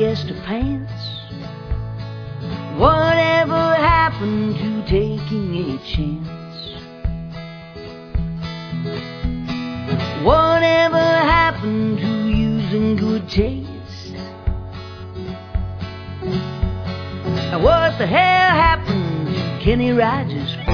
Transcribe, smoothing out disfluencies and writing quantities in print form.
chest of pants? Whatever happened to taking a chance? Whatever happened to using good taste? What the hell happened to Kenny Rogers'